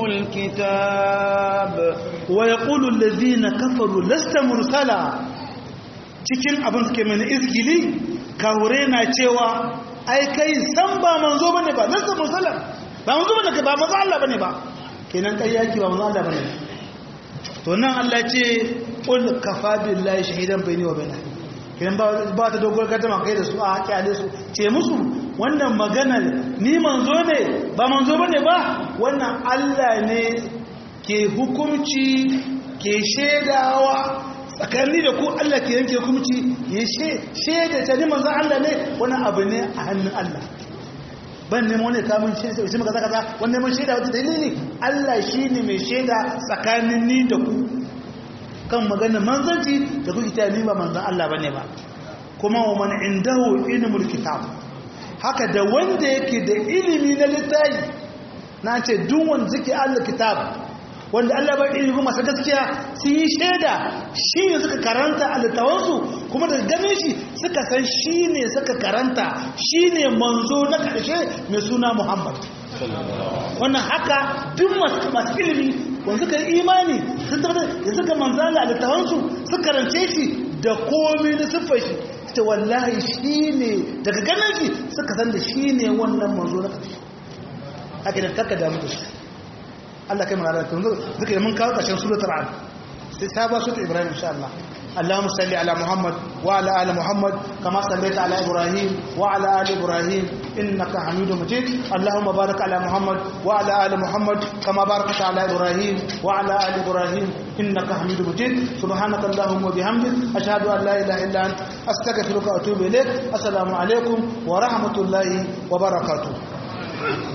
الكتاب ويقول الذين كفروا لست مرسلا cikin abin suke mana izgili kawure na cewa ai kai san ba manzo bane ba lasta mursala ba manzo bane ba manzo Allah bane ba kenan kai yaki ba manzo Allah bane to nan Allah ce qul kafa billahi shahidan bayni wa bainakum kiran ba ta dogon kadama kai da su a kyale su ce musu wannan magana ni manzo ne ba manzo bane ba wannan Allah ne ke hukunci ke shedawa tsakani da ku Allah ke yanke hukunci ya sheda ta ni manzo Allah ne wannan abu ne a hannun Allah ban nemo ne kamun shi sai maka kaza wannan mun sheda wata dalili Allah shine mai sheda tsakanin ni da ku kan magana manzanci da kuke ta ni ba manzan Allah bane ba kuma wa man indahu ilmul kitab haka da wanda yake da ilimi na littafi na ce duk wanda zike Allah kitab wanda Allah ba ilimi masa gaskiya sun yi sheda shi ne suka karanta a littawansu kuma da ganin shi suka san shi ne suka karanta shi ne manzo na ƙarshe mai suna Muhammad wannan haka duk masu ilimi wanda suka yi imani sun tabbatar da suka manzala a littawansu suka karance shi da komai na siffar shi ta wallahi shi ne daga ganin shi suka san da shi ne wannan manzo na ƙarshe haka da kakka damu da shi Allah kai mana da duka mun kawo ƙarshen suratul an sai sabon suratul ibrahim insha Allah اللهم صل على محمد وعلى ال محمد كما صليت على ابراهيم وعلى ال ابراهيم انك حميد مجيد اللهم بارك على محمد وعلى ال محمد كما باركت على ابراهيم وعلى ال ابراهيم انك حميد مجيد سبحانك اللهم وبحمدك اشهد ان لا اله الا انت استغفرك واتوب اليك السلام عليكم ورحمه الله وبركاته